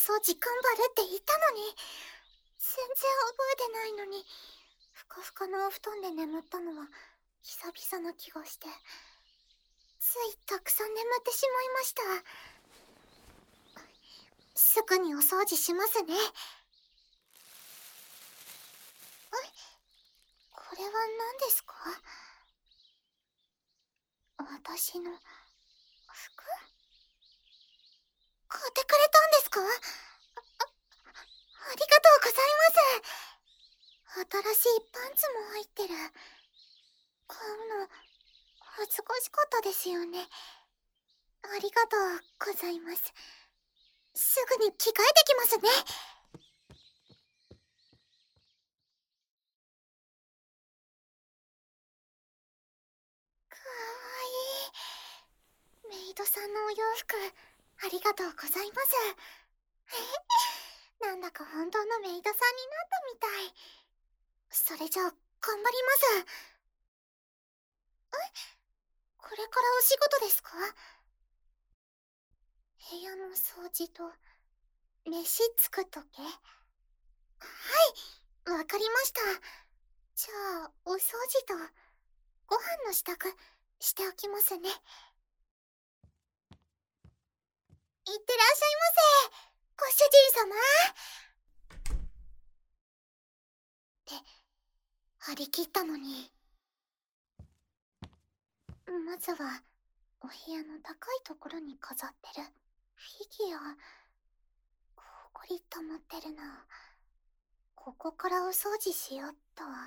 掃除頑張るって言ったのに、全然覚えてないのに、ふかふかのお布団で眠ったのは久々な気がして、ついたくさん眠ってしまいました。すぐにお掃除しますね。これは何ですか？私の服？買ってくれたんですか？ありがとうございます。新しいパンツも入ってる。買うの恥ずかしかったですよね。ありがとうございます。すぐに着替えてきますね。かわいい。メイドさんのお洋服ありがとうございます。なんだか本当のメイドさんになったみたい。それじゃあ頑張ります。これからお仕事ですか？部屋の掃除と飯作っとけ。はい、わかりました。じゃあお掃除とご飯の支度しておきますね。いってらっしゃいませ、ご主人様。って張り切ったのに。まずはお部屋の高いところに飾ってるフィギュア。ほこり溜まってるな。ここからお掃除しよっと。いや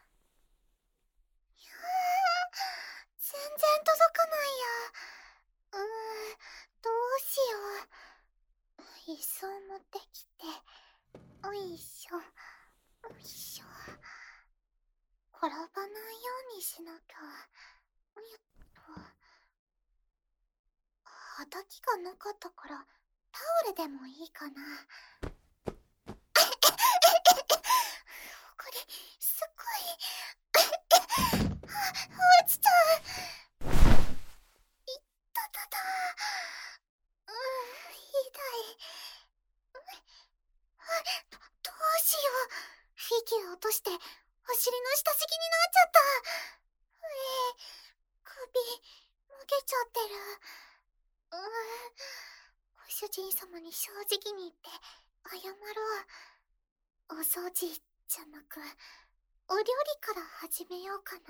全然届かないや。どうしよう。椅子を持ってきて。おいしょおいしょ。転ばないようにしなきゃ。よっと。はたきがなかったからタオルでもいいかな。これすっごい落ちちゃう。いったたた。痛い。どうしよう。フィギュア落としてお尻の下敷きになっちゃった。首むけちゃってる。ご主人様に正直に言って謝ろう。お掃除じゃなくお料理から始めようかな。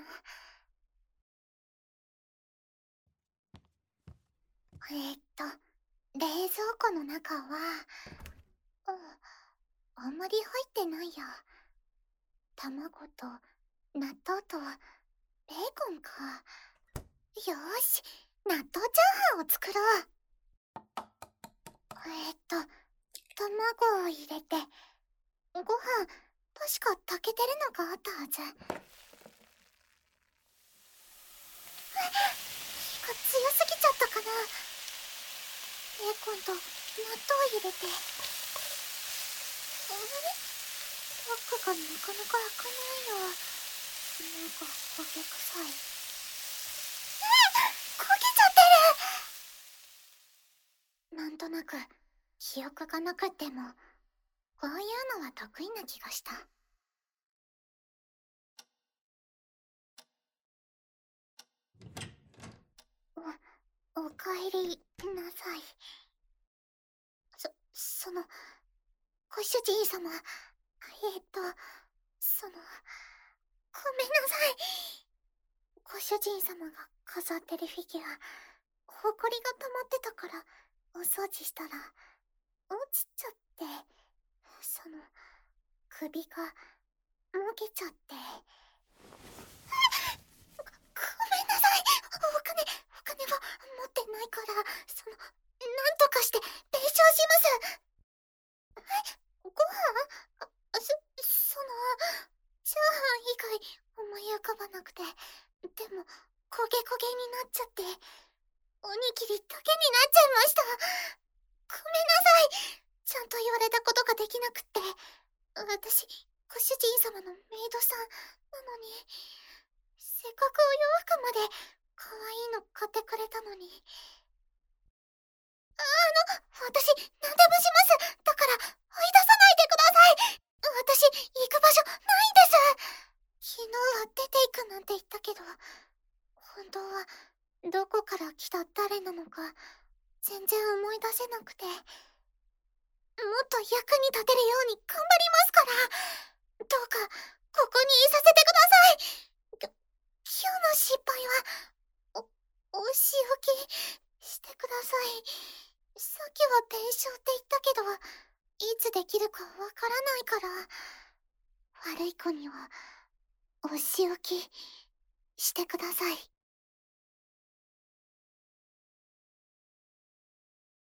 冷蔵庫の中はあんまり入ってないや。卵と納豆とベーコンか。よーし、納豆チャーハンを作ろう。卵を入れて、ご飯確か炊けてるのがあったはず。火が強すぎちゃったかな。ベーコンと納豆入れて。パックがなかなか開かないよ。なんか焦げ臭い。焦げちゃってる。なんとなく記憶がなくってもこういうのは得意な気がした。おかえりなさい。そのご主人様、そのごめんなさい。ご主人様が飾ってるフィギュア、ほこりが溜まってたからお掃除したら落ちちゃって、首がもげちゃって。ごめんなさい。お金は持ってないから、なんとかして弁償します。ご飯？チャーハン以外思い浮かばなくて。でも、焦げ焦げになっちゃって、おにぎりだけになっちゃいました。ごめんなさい。ちゃんと言われたことができなくって。私、ご主人様のメイドさんなのに、せっかくお洋服まで可愛いの買ってくれたのに。私、何でもします。だから、 全然思い出せなくて。もっと役に立てるように頑張りますから。どうか、ここにいさせてください。今日の失敗は、お仕置きしてください。さっきは弁償って言ったけど、いつできるかわからないから。悪い子には、お仕置きしてください。